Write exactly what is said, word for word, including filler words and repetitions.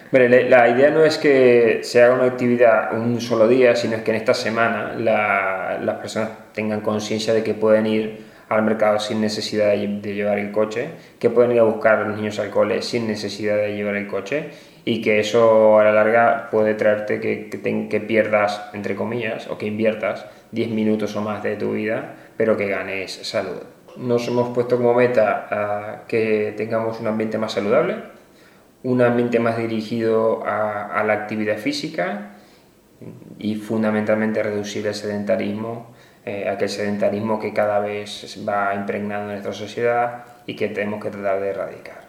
Vale, la la idea no es que se haga una actividad un solo día, sino es que en esta semana la- las personas tengan conciencia de que pueden ir al mercado sin necesidad de, lle- de llevar el coche, que pueden ir a buscar a los niños al cole sin necesidad de llevar el coche y que eso a la larga puede traerte que, que, ten- que pierdas, entre comillas, o que inviertas diez minutos o más de tu vida, pero que ganes salud. Nos hemos puesto como meta ah, que tengamos un ambiente más saludable, un ambiente más dirigido a, a la actividad física y fundamentalmente reducir el sedentarismo, eh, aquel sedentarismo que cada vez va impregnando en nuestra sociedad y que tenemos que tratar de erradicar.